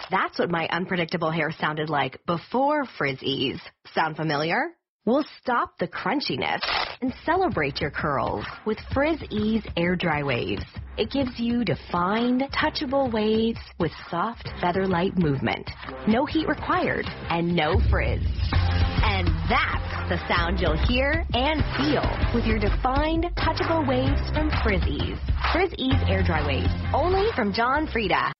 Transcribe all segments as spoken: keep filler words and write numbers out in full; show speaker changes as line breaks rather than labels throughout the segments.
That's what my unpredictable hair sounded like before Frizz Ease. Sound familiar? We'll stop the crunchiness and celebrate your curls with Frizz Ease Air Dry Waves. It gives you defined, touchable waves with soft, feather-light movement. No heat required and no frizz. And that's the sound you'll hear and feel with your defined, touchable waves from Frizz Ease. Frizz Ease Air Dry Waves, only from John Frieda.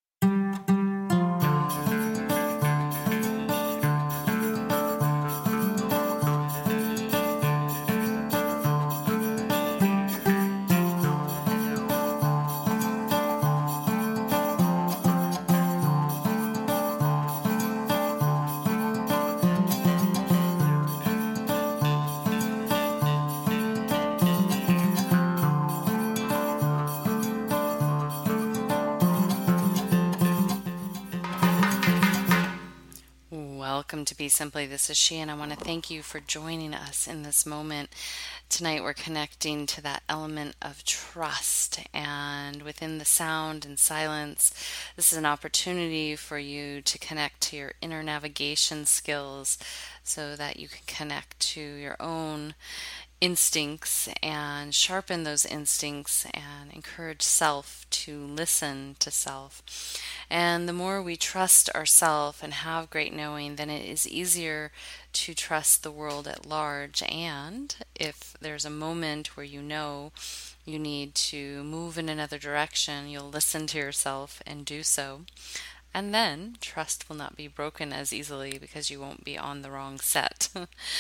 Welcome to Be Simply. This is she, and I want to thank you for joining us in this moment. Tonight we're connecting to that element of trust, and within the sound and silence, this is an opportunity for you to connect to your inner navigation skills so that you can connect to your own instincts and sharpen those instincts and encourage self to listen to self. And the more we trust ourselves and have great knowing, then it is easier to trust the world at large. And if there's a moment where you know you need to move in another direction, you'll listen to yourself and do so. And then trust will not be broken as easily because you won't be on the wrong set.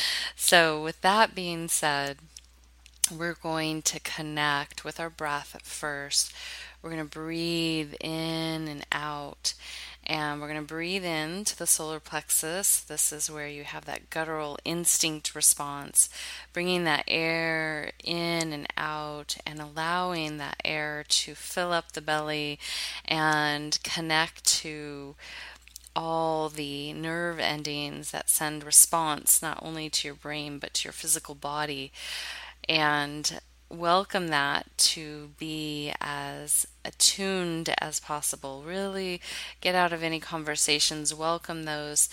So with that being said, we're going to connect with our breath at first. We're going to breathe in and out. And we're going to breathe in to the solar plexus. This is where you have that guttural instinct response, bringing that air in and out and allowing that air to fill up the belly and connect to all the nerve endings that send response not only to your brain but to your physical body. And welcome that to be as attuned as possible. Really get out of any conversations. Welcome those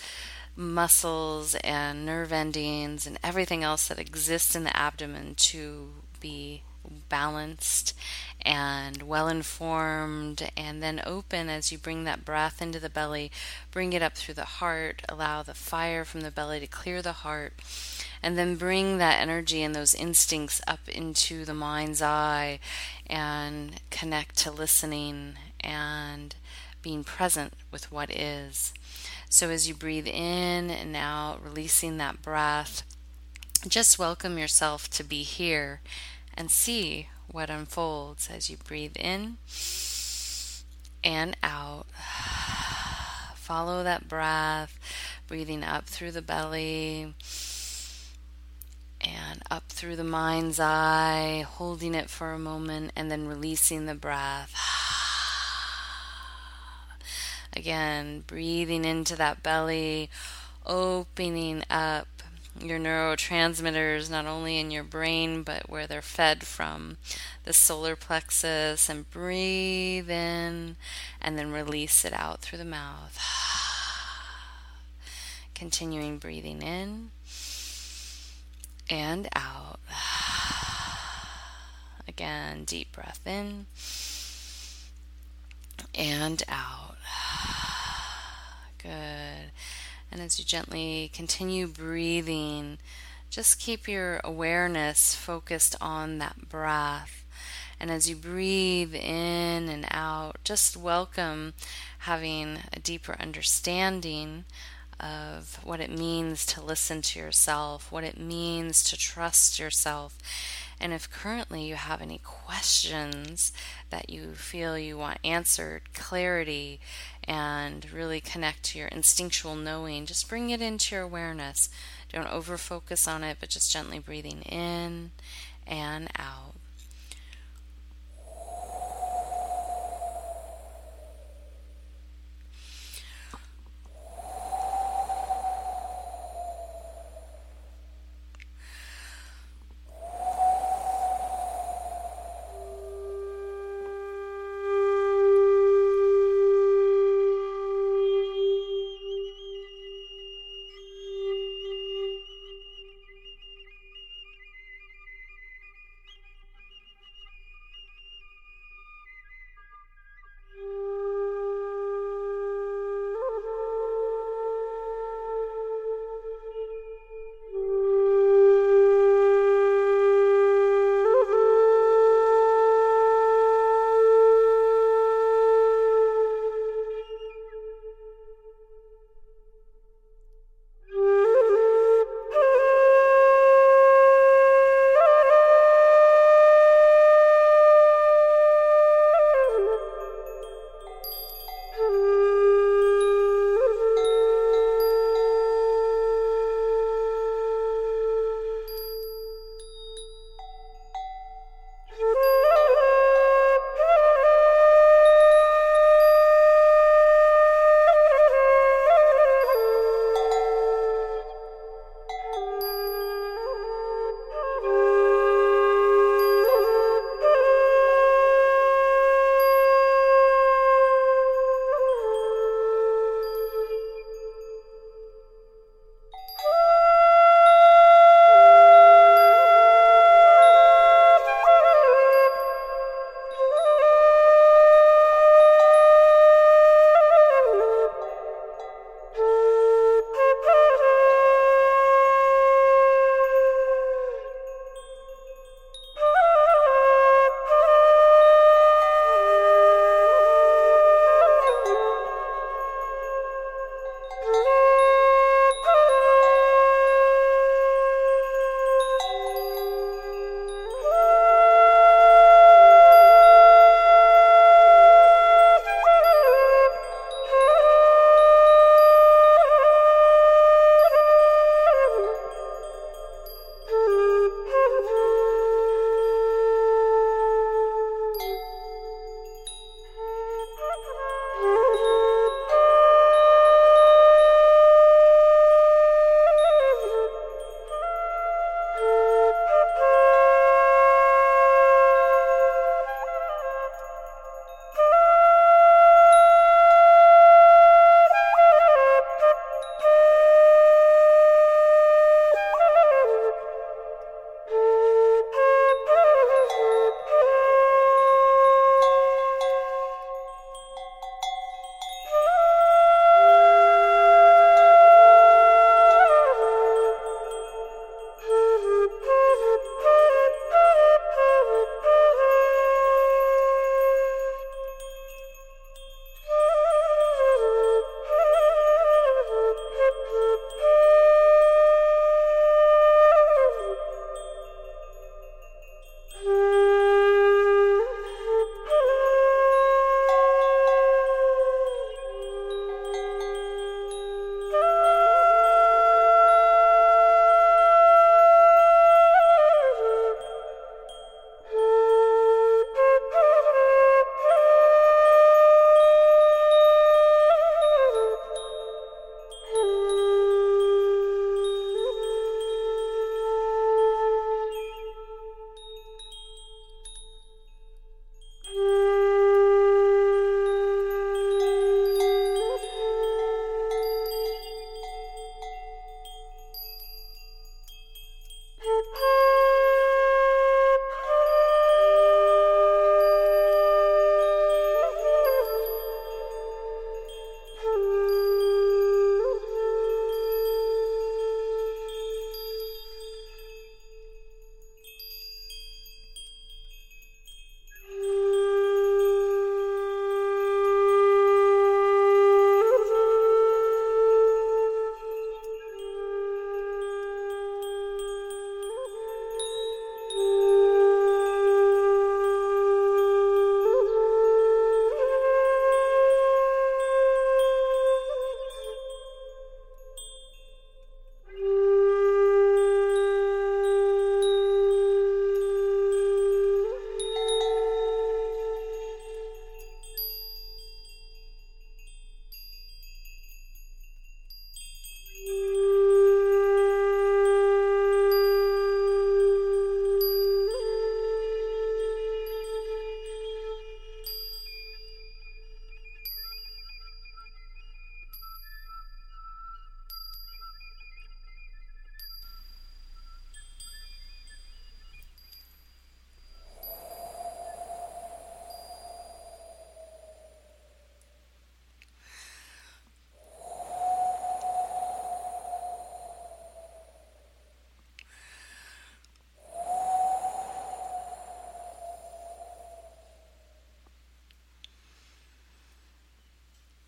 muscles and nerve endings and everything else that exists in the abdomen to be balanced and well informed, and then open as you bring that breath into the belly. Bring it up through the heart. Allow the fire from the belly to clear the heart. And then bring that energy and those instincts up into the mind's eye and connect to listening and being present with what is. So as you breathe in and out, releasing that breath, just welcome yourself to be here and see what unfolds as you breathe in and out. Follow that breath, breathing up through the belly and up through the mind's eye, holding it for a moment, and then releasing the breath. Again, breathing into that belly, opening up your neurotransmitters, not only in your brain, but where they're fed from, the solar plexus, and breathe in, and then release it out through the mouth. Continuing breathing in and out. Again, deep breath in and out. Good. And as you gently continue breathing, just keep your awareness focused on that breath. And as you breathe in and out, just welcome having a deeper understanding of what it means to listen to yourself, what it means to trust yourself. And if currently you have any questions that you feel you want answered, clarity, and really connect to your instinctual knowing, just bring it into your awareness. Don't over-focus on it, but just gently breathing in and out.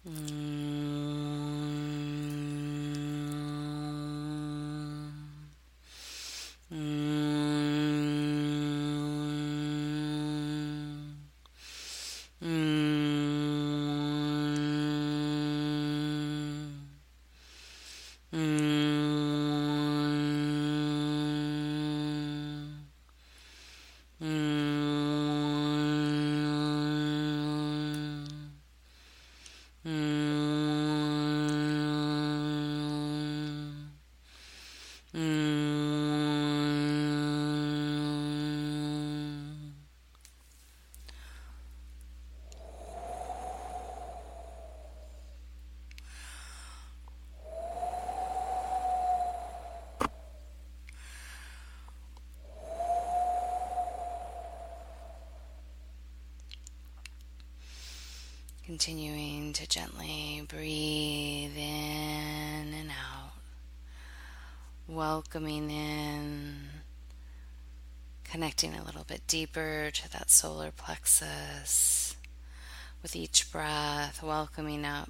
Continuing to gently breathe in and out, welcoming in, connecting a little bit deeper to that solar plexus. With each breath, welcoming up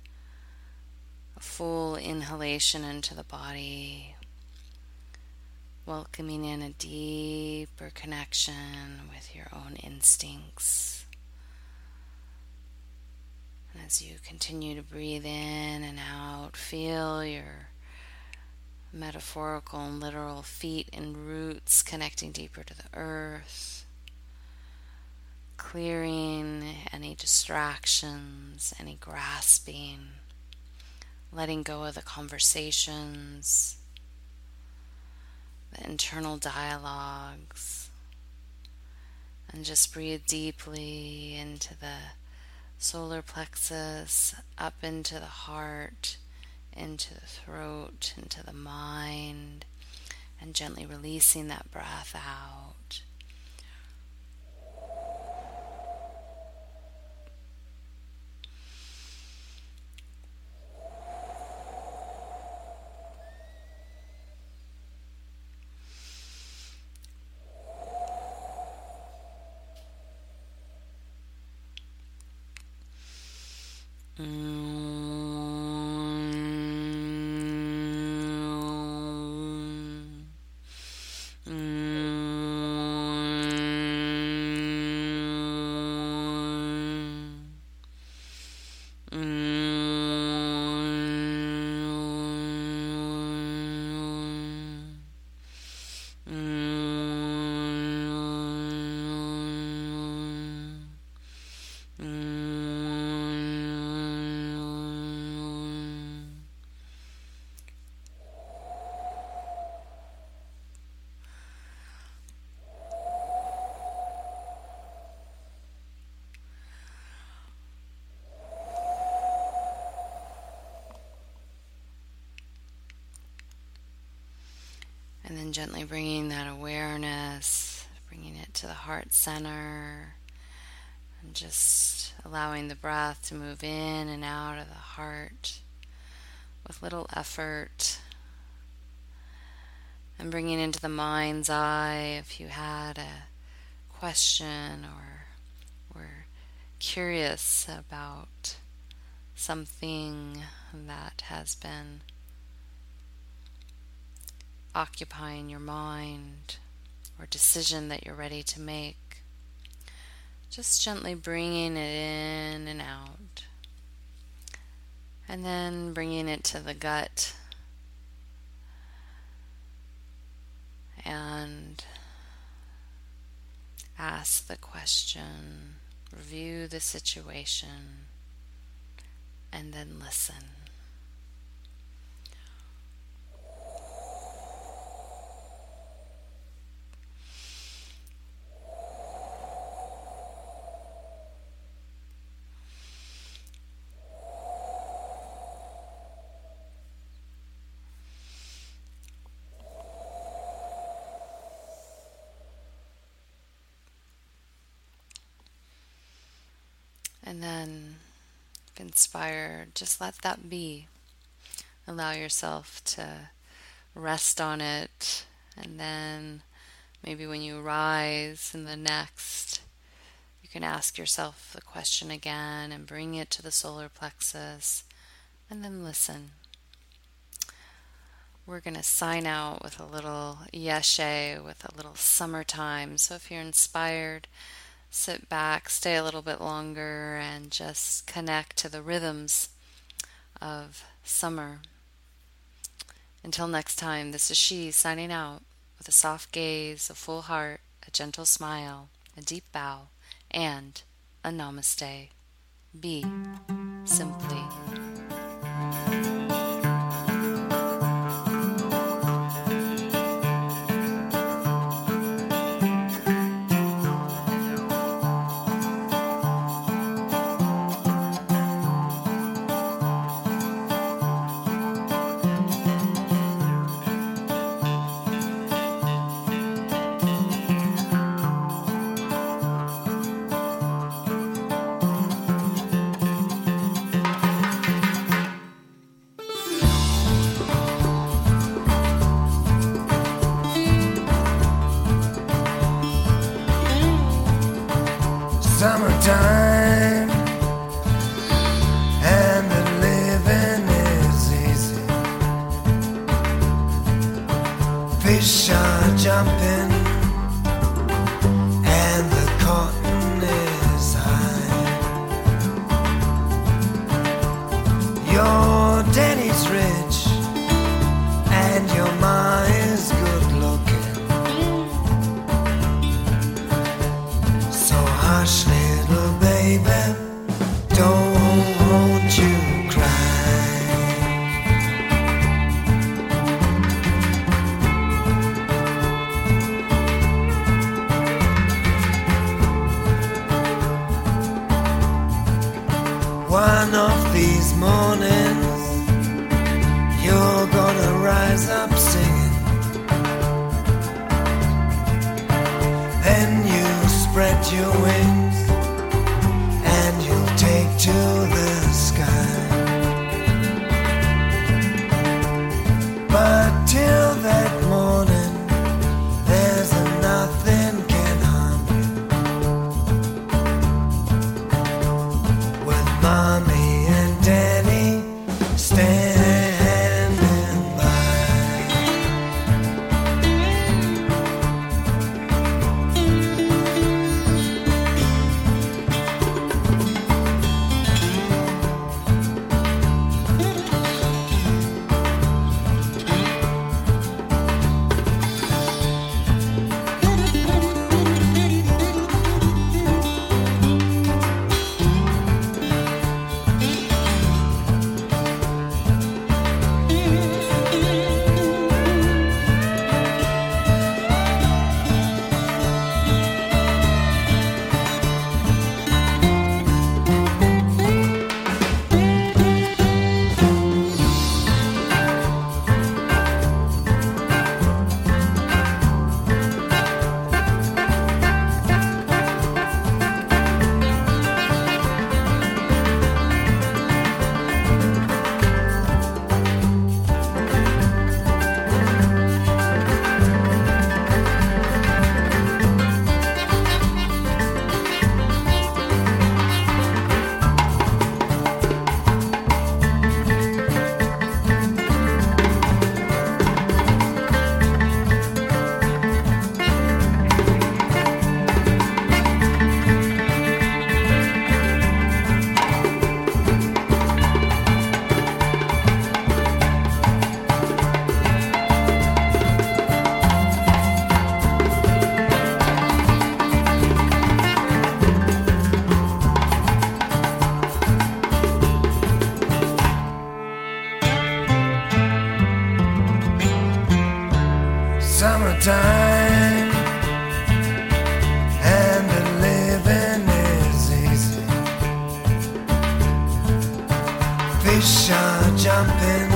a full inhalation into the body, welcoming in a deeper connection with your own instincts. And as you continue to breathe in and out, feel your metaphorical and literal feet and roots connecting deeper to the earth, clearing any distractions, any grasping, letting go of the conversations, the internal dialogues, and just breathe deeply into the solar plexus, up into the heart, into the throat, into the mind, and gently releasing that breath out. And then gently bringing that awareness, bringing it to the heart center, and just allowing the breath to move in and out of the heart with little effort. And bringing into the mind's eye if you had a question or were curious about something that has been occupying your mind or decision that you're ready to make. Just gently bringing it in and out. And then bringing it to the gut. And ask the question, review the situation, and then listen. And then, if inspired, just let that be. Allow yourself to rest on it, and then maybe when you rise in the next, you can ask yourself the question again and bring it to the solar plexus, and then listen. We're going to sign out with a little yeshe, with a little summertime. So if you're inspired, sit back, stay a little bit longer, and just connect to the rhythms of summer. Until next time, this is she signing out with a soft gaze, a full heart, a gentle smile, a deep bow, and a namaste. Be simply.
Summertime, and the living is easy. Fish are jumping, and the cotton is high. Your daddy's rich, and your ma is good looking. So hush, little baby, don't you cry. One of these mornings, you're gonna rise up singing. Then you spread your wings and you'll take to the sky. But till that morning, there's nothing can harm you. With mommy and daddy standing by. Summertime, and the living is easy. Fish are jumping,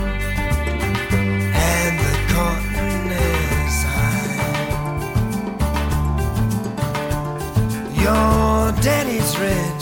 and the cotton is high. Your daddy's rich,